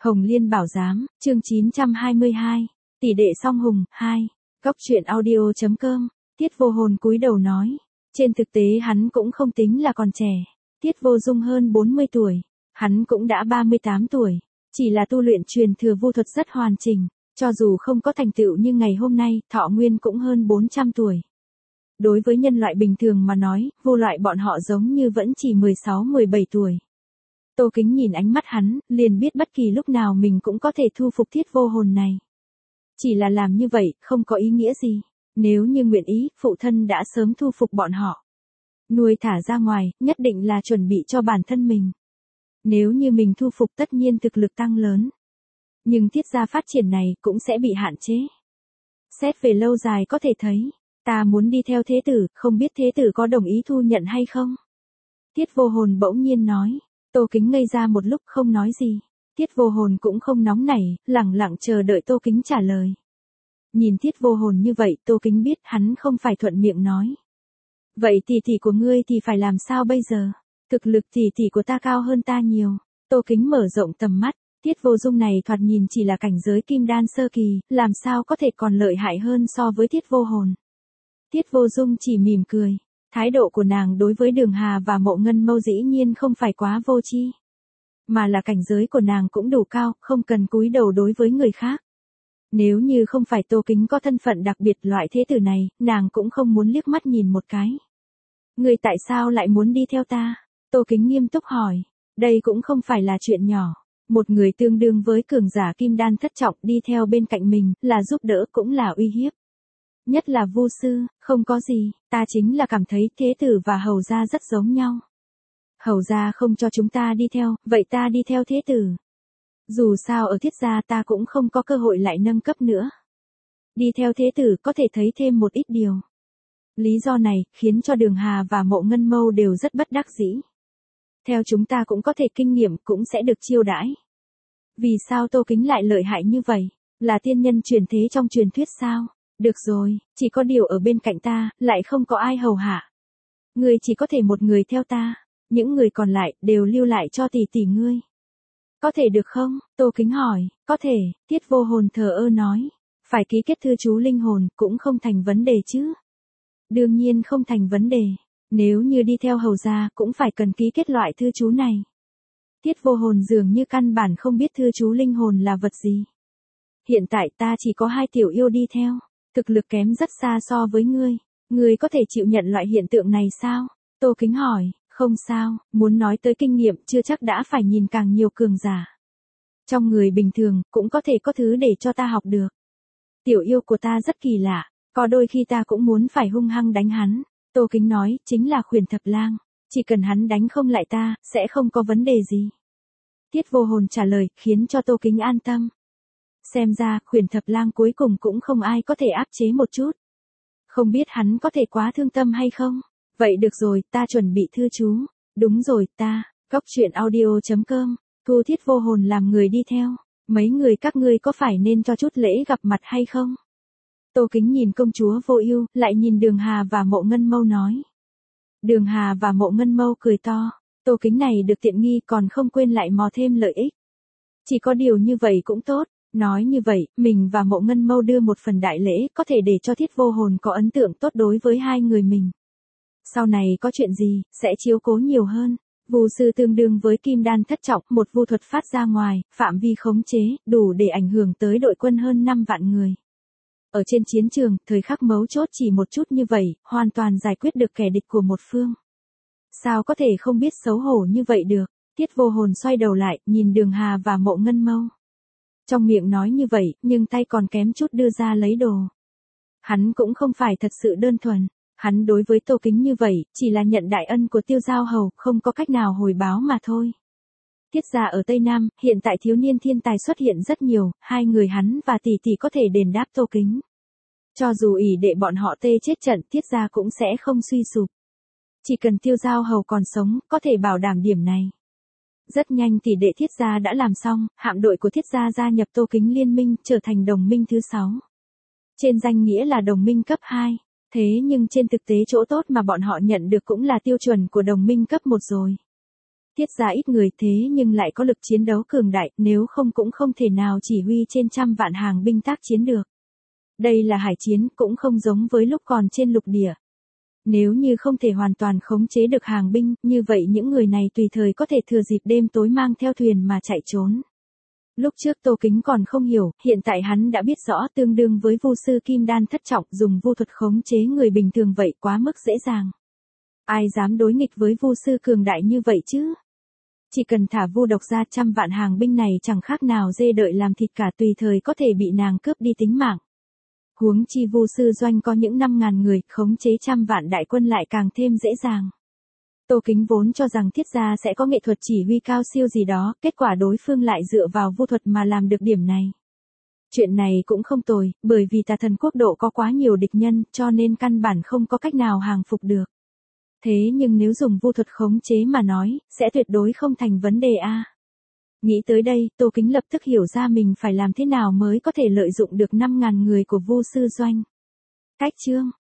Hồng Liên Bảo Giám, chương 922, tỷ đệ song hùng, 2, góc truyện audio.com, Tiết Vô Hồn cúi đầu nói. Trên thực tế hắn cũng không tính là còn trẻ. Tiết Vô Dung hơn 40 tuổi, hắn cũng đã 38 tuổi, chỉ là tu luyện truyền thừa vu thuật rất hoàn chỉnh, cho dù không có thành tựu như ngày hôm nay, thọ nguyên cũng hơn 400 tuổi. Đối với nhân loại bình thường mà nói, vô loại bọn họ giống như vẫn chỉ 16-17 tuổi. Tô Kính nhìn ánh mắt hắn, liền biết bất kỳ lúc nào mình cũng có thể thu phục Thiết Vô Hồn này. Chỉ là làm như vậy, không có ý nghĩa gì. Nếu như nguyện ý, phụ thân đã sớm thu phục bọn họ. Nuôi thả ra ngoài, nhất định là chuẩn bị cho bản thân mình. Nếu như mình thu phục tất nhiên thực lực tăng lớn. Nhưng Thiết gia phát triển này cũng sẽ bị hạn chế. Xét về lâu dài có thể thấy, ta muốn đi theo thế tử, không biết thế tử có đồng ý thu nhận hay không? Tiết Vô Hồn bỗng nhiên nói. Tô Kính ngây ra một lúc không nói gì. Tiết Vô Hồn cũng không nóng nảy, lẳng lặng chờ đợi Tô Kính trả lời. Nhìn Tiết Vô Hồn như vậy, Tô Kính biết hắn không phải thuận miệng nói. Vậy tỷ tỷ của ngươi thì phải làm sao bây giờ? Thực lực tỷ tỷ của ta cao hơn ta nhiều. Tô Kính mở rộng tầm mắt, Tiết Vô Dung này thoạt nhìn chỉ là cảnh giới kim đan sơ kỳ, làm sao có thể còn lợi hại hơn so với Tiết Vô Hồn. Tiết Vô Dung chỉ mỉm cười. Thái độ của nàng đối với Đường Hà và Mộ Ngân Mâu dĩ nhiên không phải quá vô tri, mà là cảnh giới của nàng cũng đủ cao, không cần cúi đầu đối với người khác. Nếu như không phải Tô Kính có thân phận đặc biệt loại thế tử này, nàng cũng không muốn liếc mắt nhìn một cái. Ngươi tại sao lại muốn đi theo ta? Tô Kính nghiêm túc hỏi. Đây cũng không phải là chuyện nhỏ. Một người tương đương với cường giả kim đan thất trọng đi theo bên cạnh mình, là giúp đỡ cũng là uy hiếp. Nhất là Vu sư, không có gì, ta chính là cảm thấy thế tử và hầu gia rất giống nhau. Hầu gia không cho chúng ta đi theo, vậy ta đi theo thế tử. Dù sao ở Thiết gia ta cũng không có cơ hội lại nâng cấp nữa. Đi theo thế tử có thể thấy thêm một ít điều. Lý do này khiến cho Đường Hà và Mộ Ngân Mâu đều rất bất đắc dĩ. Theo chúng ta cũng có thể kinh nghiệm, cũng sẽ được chiêu đãi. Vì sao Tô Kính lại lợi hại như vậy? Là tiên nhân truyền thế trong truyền thuyết sao? Được rồi, chỉ có điều ở bên cạnh ta, lại không có ai hầu hạ. Ngươi chỉ có thể một người theo ta, những người còn lại đều lưu lại cho tỷ tỷ ngươi. Có thể được không? Tô Kính hỏi. Có thể, Tiết Vô Hồn thờ ơ nói. Phải ký kết thư chú linh hồn cũng không thành vấn đề chứ. Đương nhiên không thành vấn đề. Nếu như đi theo hầu gia cũng phải cần ký kết loại thư chú này. Tiết Vô Hồn dường như căn bản không biết thư chú linh hồn là vật gì. Hiện tại ta chỉ có 2 tiểu yêu đi theo. Thực lực kém rất xa so với ngươi. Ngươi có thể chịu nhận loại hiện tượng này sao? Tô Kính hỏi. Không sao, muốn nói tới kinh nghiệm chưa chắc đã phải nhìn càng nhiều cường giả. Trong người bình thường, cũng có thể có thứ để cho ta học được. Tiểu yêu của ta rất kỳ lạ, có đôi khi ta cũng muốn phải hung hăng đánh hắn. Tô Kính nói, chính là Khuyển Thập Lang. Chỉ cần hắn đánh không lại ta, sẽ không có vấn đề gì. Tiết Vô Hồn trả lời, khiến cho Tô Kính an tâm. Xem ra, Khuyển Thập Lang cuối cùng cũng không ai có thể áp chế một chút. Không biết hắn có thể quá thương tâm hay không? Vậy được rồi, ta chuẩn bị thư chú. Đúng rồi, ta, góc truyện audio.com, thu Thiết Vô Hồn làm người đi theo. Mấy người các ngươi có phải nên cho chút lễ gặp mặt hay không? Tô Kính nhìn công chúa Vô Ưu, lại nhìn Đường Hà và Mộ Ngân Mâu nói. Đường Hà và Mộ Ngân Mâu cười to. Tô Kính này được tiện nghi còn không quên lại mò thêm lợi ích. Chỉ có điều như vậy cũng tốt. Nói như vậy, mình và Mộ Ngân Mâu đưa một phần đại lễ có thể để cho Thiết Vô Hồn có ấn tượng tốt đối với hai người mình. Sau này có chuyện gì, sẽ chiếu cố nhiều hơn. Vu sư tương đương với kim đan thất trọng, một vu thuật phát ra ngoài, phạm vi khống chế, đủ để ảnh hưởng tới đội quân hơn 5 vạn người. Ở trên chiến trường, thời khắc mấu chốt chỉ một chút như vậy, hoàn toàn giải quyết được kẻ địch của một phương. Sao có thể không biết xấu hổ như vậy được? Tiết Vô Hồn xoay đầu lại, nhìn Đường Hà và Mộ Ngân Mâu. Trong miệng nói như vậy, nhưng tay còn kém chút đưa ra lấy đồ. Hắn cũng không phải thật sự đơn thuần. Hắn đối với Tô Kính như vậy, chỉ là nhận đại ân của Tiêu Giao Hầu, không có cách nào hồi báo mà thôi. Tiết gia ở Tây Nam, hiện tại thiếu niên thiên tài xuất hiện rất nhiều, hai người hắn và tỷ tỷ có thể đền đáp Tô Kính. Cho dù ỷ đệ bọn họ tê chết trận, Tiết gia cũng sẽ không suy sụp. Chỉ cần Tiêu Giao Hầu còn sống, có thể bảo đảm điểm này. Rất nhanh tỷ đệ Thiết gia đã làm xong, hạm đội của Thiết gia gia nhập Tô Kính liên minh, trở thành đồng minh thứ 6. Trên danh nghĩa là đồng minh cấp 2. Thế nhưng trên thực tế chỗ tốt mà bọn họ nhận được cũng là tiêu chuẩn của đồng minh cấp 1 rồi. Tiết gia ít người thế nhưng lại có lực chiến đấu cường đại, nếu không cũng không thể nào chỉ huy trên trăm vạn hàng binh tác chiến được. Đây là hải chiến, cũng không giống với lúc còn trên lục địa. Nếu như không thể hoàn toàn khống chế được hàng binh, như vậy những người này tùy thời có thể thừa dịp đêm tối mang theo thuyền mà chạy trốn. Lúc trước Tô Kính còn không hiểu, hiện tại hắn đã biết rõ, tương đương với vu sư kim đan thất trọng, dùng vu thuật khống chế người bình thường vậy quá mức dễ dàng. Ai dám đối nghịch với vu sư cường đại như vậy chứ? Chỉ cần thả vu độc ra, trăm vạn hàng binh này chẳng khác nào dê đợi làm thịt cả, tùy thời có thể bị nàng cướp đi tính mạng. Huống chi vu sư doanh có những 5.000 người, khống chế trăm vạn đại quân lại càng thêm dễ dàng. Tô Kính vốn cho rằng Thiết gia sẽ có nghệ thuật chỉ huy cao siêu gì đó, kết quả đối phương lại dựa vào vu thuật mà làm được điểm này. Chuyện này cũng không tồi, bởi vì Tà Thần quốc độ có quá nhiều địch nhân, cho nên căn bản không có cách nào hàng phục được. Thế nhưng nếu dùng vu thuật khống chế mà nói, sẽ tuyệt đối không thành vấn đề a. Nghĩ tới đây, Tô Kính lập tức hiểu ra mình phải làm thế nào mới có thể lợi dụng được 5.000 người của vu sư doanh. Cách chương